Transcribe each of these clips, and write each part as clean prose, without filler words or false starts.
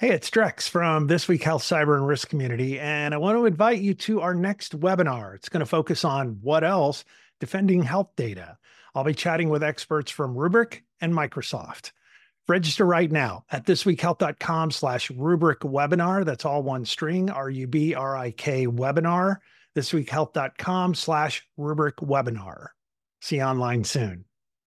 Hey, it's Drex from This Week Health Cyber and Risk Community, and I want to invite you to our next webinar. It's going to focus on what else? Defending health data. I'll be chatting with experts from Rubrik and Microsoft. Register right now at thisweekhealth.com/Rubrik webinar. That's all one string, RUBRIK webinar, thisweekhealth.com/Rubrik webinar. See you online soon.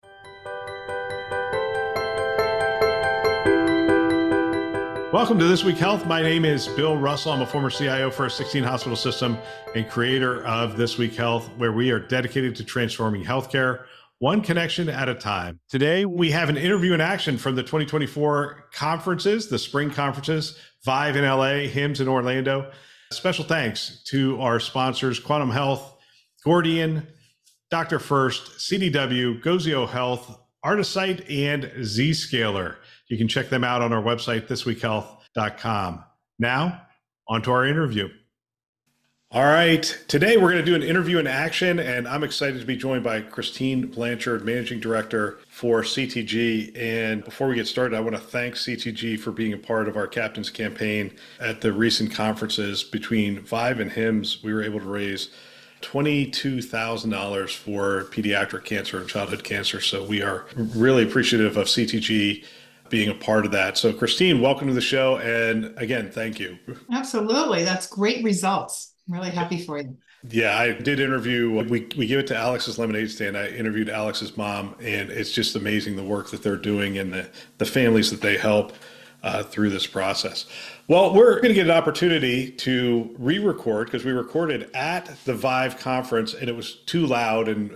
Welcome to This Week Health. My name is Bill Russell. I'm a former CIO for a 16 hospital system and creator of This Week Health, where we are dedicated to transforming healthcare one connection at a time. Today, we have an interview in action from the 2024 conferences, the spring conferences, Vive in LA, HIMSS in Orlando. Special thanks to our sponsors, Quantum Health, Gordian, Dr. First, CDW, Gozio Health, Artisight, and Zscaler. You can check them out on our website, thisweekhealth.com. Now, on to our interview. All right, today we're going to do an interview in action, and I'm excited to be joined by Christine Blanchard, Managing Director for CTG. And before we get started, I want to thank CTG for being a part of our Captain's Campaign at the recent conferences. Between Vive and HIMSS, we were able to raise $22,000 for pediatric cancer and childhood cancer. So we are really appreciative of CTG being a part of that. So Christine, welcome to the show. And again, thank you. Absolutely. That's great results. I'm really happy for you. Yeah, I did interview, we give it to Alex's Lemonade Stand. I interviewed Alex's mom, and it's just amazing the work that they're doing and the families that they help through this process. Well, we're going to get an opportunity to re-record because we recorded at the Vive conference and it was too loud and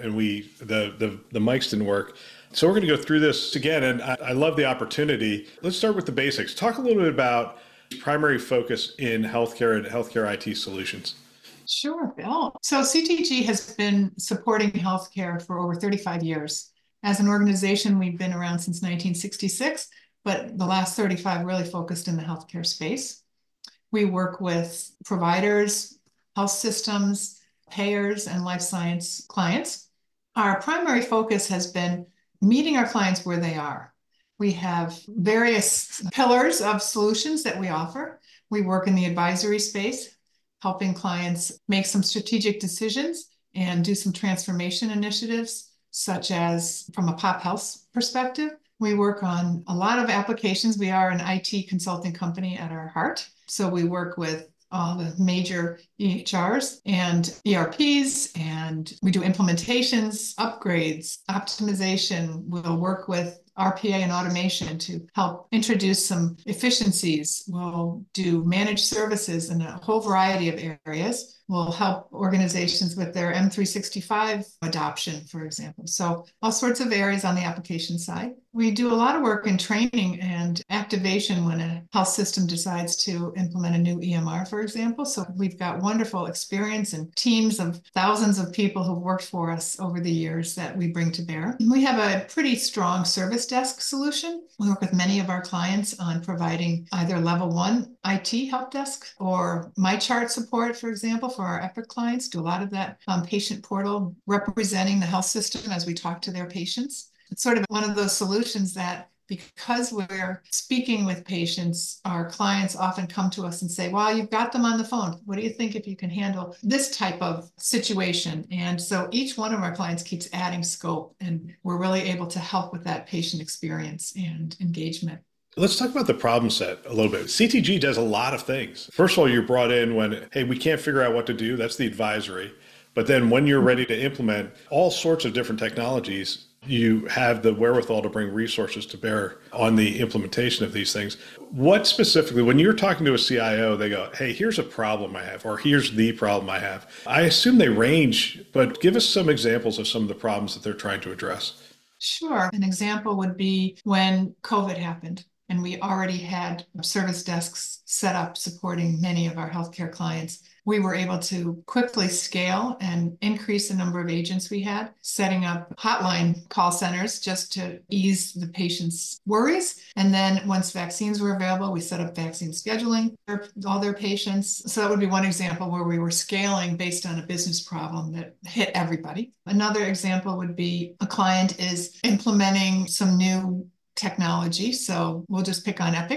the mics didn't work. So we're going to go through this again, and I love the opportunity. Let's start with the basics. Talk a little bit about primary focus in healthcare and healthcare IT solutions. Sure, Bill. So CTG has been supporting healthcare for over 35 years. As an organization, we've been around since 1966, but the last 35 really focused in the healthcare space. We work with providers, health systems, payers, and life science clients. Our primary focus has been meeting our clients where they are. We have various pillars of solutions that we offer. We work in the advisory space, helping clients make some strategic decisions and do some transformation initiatives, such as from a pop health perspective. We work on a lot of applications. We are an IT consulting company at our heart. So we work with all the major EHRs and ERPs, and we do implementations, upgrades, optimization. We'll work with RPA and automation to help introduce some efficiencies. We'll do managed services in a whole variety of areas. We'll help organizations with their M365 adoption, for example. So all sorts of areas on the application side. We do a lot of work in training and activation when a health system decides to implement a new EMR, for example. So we've got wonderful experience and teams of thousands of people who've worked for us over the years that we bring to bear. We have a pretty strong service desk solution. We work with many of our clients on providing either level 1 IT help desk or MyChart support, for example, for our Epic clients. Do a lot of that patient portal representing the health system as we talk to their patients. It's sort of one of those solutions that, because we're speaking with patients, our clients often come to us and say, well, you've got them on the phone. What do you think if you can handle this type of situation? And so each one of our clients keeps adding scope, and we're really able to help with that patient experience and engagement. Let's talk about the problem set a little bit. CTG does a lot of things. First of all, you're brought in when, hey, we can't figure out what to do. That's the advisory. But then when you're ready to implement all sorts of different technologies, you have the wherewithal to bring resources to bear on the implementation of these things. What specifically, when you're talking to a CIO, they go, hey, here's a problem I have, or here's the problem I have. I assume they range, but give us some examples of some of the problems that they're trying to address. Sure. An example would be when COVID happened, and we already had service desks set up supporting many of our healthcare clients. We were able to quickly scale and increase the number of agents we had, setting up hotline call centers just to ease the patients' worries. And then once vaccines were available, we set up vaccine scheduling for all their patients. So that would be one example where we were scaling based on a business problem that hit everybody. Another example would be a client is implementing some new technology. So we'll just pick on Epic.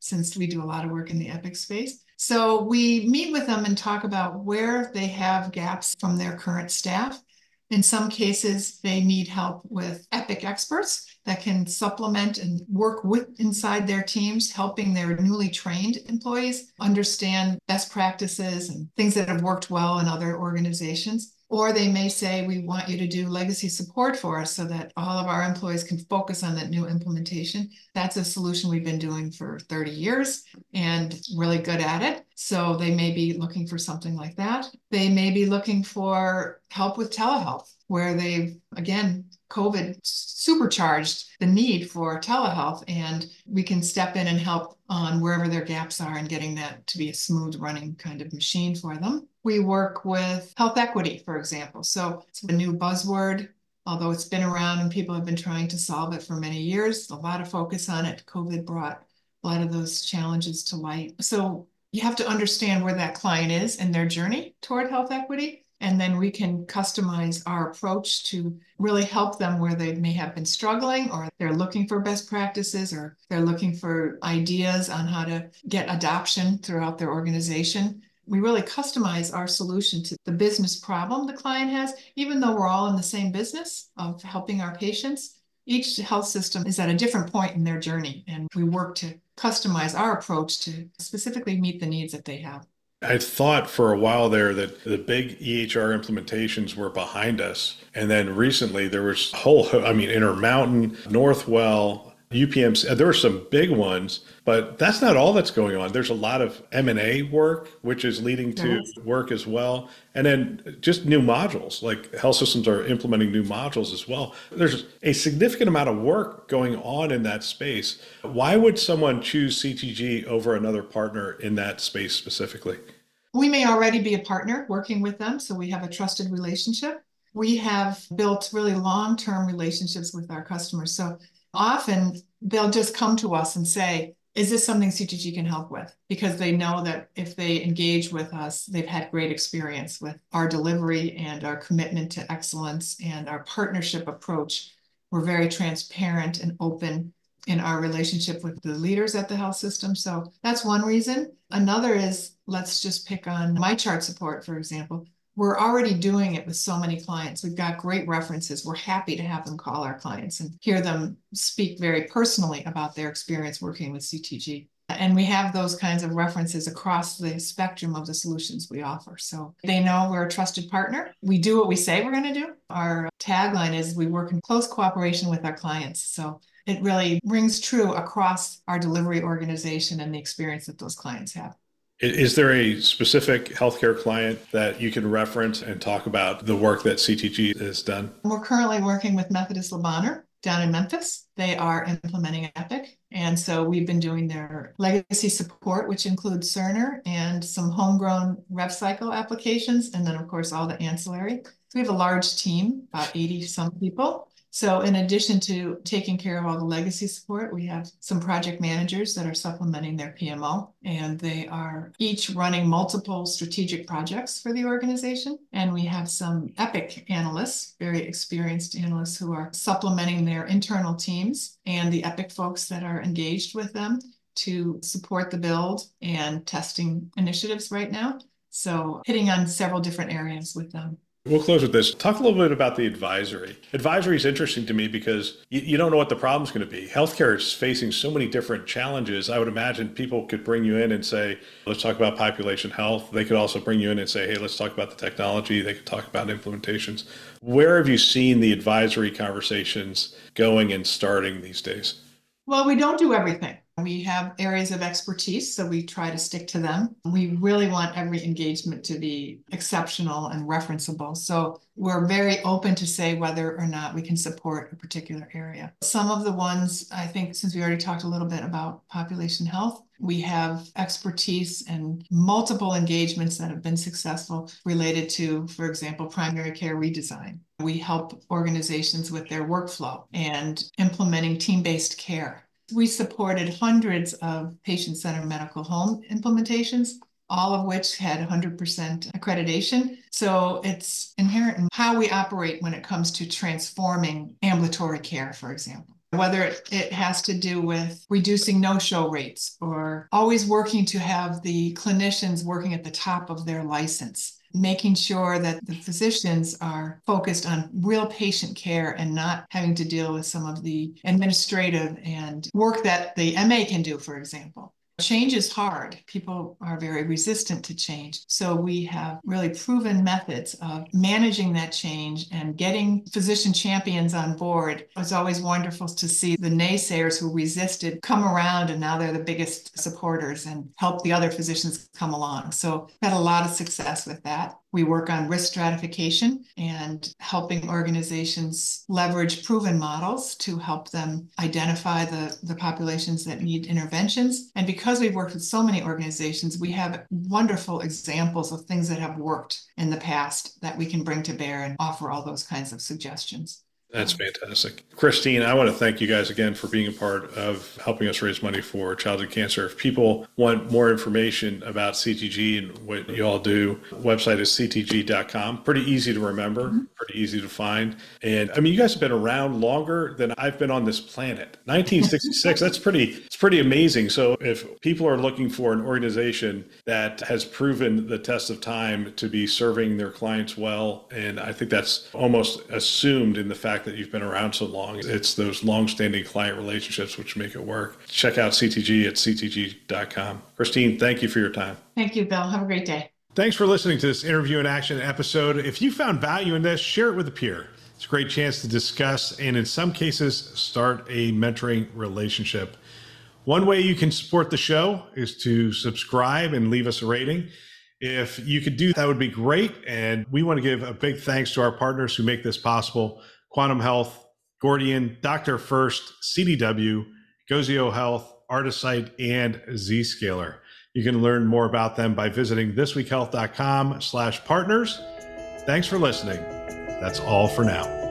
since we do a lot of work in the Epic space. So we meet with them and talk about where they have gaps from their current staff. In some cases, they need help with Epic experts that can supplement and work with inside their teams, helping their newly trained employees understand best practices and things that have worked well in other organizations. Or they may say, we want you to do legacy support for us so that all of our employees can focus on that new implementation. That's a solution we've been doing for 30 years and really good at it. So they may be looking for something like that. They may be looking for help with telehealth, where they've, again, COVID supercharged the need for telehealth, and we can step in and help on wherever their gaps are and getting that to be a smooth running kind of machine for them. We work with health equity, for example. So it's a new buzzword, although it's been around and people have been trying to solve it for many years. A lot of focus on it. COVID brought a lot of those challenges to light. So you have to understand where that client is in their journey toward health equity. And then we can customize our approach to really help them where they may have been struggling, or they're looking for best practices, or they're looking for ideas on how to get adoption throughout their organization. We really customize our solution to the business problem the client has, even though we're all in the same business of helping our patients. Each health system is at a different point in their journey, and we work to customize our approach to specifically meet the needs that they have. I thought for a while there that the big EHR implementations were behind us. And then recently there was a whole, Intermountain, Northwell, UPMC, there were some big ones, but that's not all that's going on. There's a lot of M&A work, which is leading to work as well. And then just new modules, like health systems are implementing new modules as well. There's a significant amount of work going on in that space. Why would someone choose CTG over another partner in that space specifically? We may already be a partner working with them, so we have a trusted relationship. We have built really long-term relationships with our customers. So often they'll just come to us and say, is this something CTG can help with? Because they know that if they engage with us, they've had great experience with our delivery and our commitment to excellence and our partnership approach. We're very transparent and open in our relationship with the leaders at the health system. So that's one reason. Another is, let's just pick on MyChart support, for example. We're already doing it with so many clients. We've got great references. We're happy to have them call our clients and hear them speak very personally about their experience working with CTG. And we have those kinds of references across the spectrum of the solutions we offer. So they know we're a trusted partner. We do what we say we're going to do. Our tagline is we work in close cooperation with our clients. So it really rings true across our delivery organization and the experience that those clients have. Is there a specific healthcare client that you can reference and talk about the work that CTG has done? We're currently working with Methodist Le Bonheur down in Memphis. They are implementing Epic. And so we've been doing their legacy support, which includes Cerner and some homegrown RevCycle applications. And then, of course, all the ancillary. So we have a large team, about 80 some people. So in addition to taking care of all the legacy support, we have some project managers that are supplementing their PMO, and they are each running multiple strategic projects for the organization. And we have some Epic analysts, very experienced analysts who are supplementing their internal teams and the Epic folks that are engaged with them to support the build and testing initiatives right now. So hitting on several different areas with them. We'll close with this. Talk a little bit about the advisory. Advisory is interesting to me because you don't know what the problem's going to be. Healthcare is facing so many different challenges. I would imagine people could bring you in and say, let's talk about population health. They could also bring you in and say, hey, let's talk about the technology. They could talk about implementations. Where have you seen the advisory conversations going and starting these days? Well, we don't do everything. We have areas of expertise, so we try to stick to them. We really want every engagement to be exceptional and referenceable. So we're very open to say whether or not we can support a particular area. Some of the ones, I think, since we already talked a little bit about population health, we have expertise and multiple engagements that have been successful related to, for example, primary care redesign. We help organizations with their workflow and implementing team-based care. We supported hundreds of patient-centered medical home implementations, all of which had 100% accreditation. So it's inherent in how we operate when it comes to transforming ambulatory care, for example. whether it has to do with reducing no-show rates or always working to have the clinicians working at the top of their license, making sure that the physicians are focused on real patient care and not having to deal with some of the administrative and work that the MA can do, for example. Change is hard. People are very resistant to change. So we have really proven methods of managing that change and getting physician champions on board. It's always wonderful to see the naysayers who resisted come around, and now they're the biggest supporters and help the other physicians come along. So had a lot of success with that. We work on risk stratification and helping organizations leverage proven models to help them identify the populations that need interventions. And because we've worked with so many organizations, we have wonderful examples of things that have worked in the past that we can bring to bear and offer all those kinds of suggestions. That's fantastic. Christine, I want to thank you guys again for being a part of helping us raise money for childhood cancer. If people want more information about CTG and what you all do, the website is ctg.com. Pretty easy to remember, pretty easy to find. And I mean, you guys have been around longer than I've been on this planet. 1966, it's pretty amazing. So if people are looking for an organization that has proven the test of time to be serving their clients well, and I think that's almost assumed in the fact that you've been around so long. It's those long-standing client relationships which make it work. Check out CTG at ctg.com. Christine, thank you for your time. Thank you, Bill. Have a great day. Thanks for listening to this Interview in Action episode. If you found value in this, share it with a peer. It's a great chance to discuss and in some cases, start a mentoring relationship. One way you can support the show is to subscribe and leave us a rating. If you could do that, would be great. And we want to give a big thanks to our partners who make this possible: Quantum Health, Gordian, Dr. First, CDW, Gozio Health, Artisight, and Zscaler. You can learn more about them by visiting thisweekhealth.com/partners. Thanks for listening. That's all for now.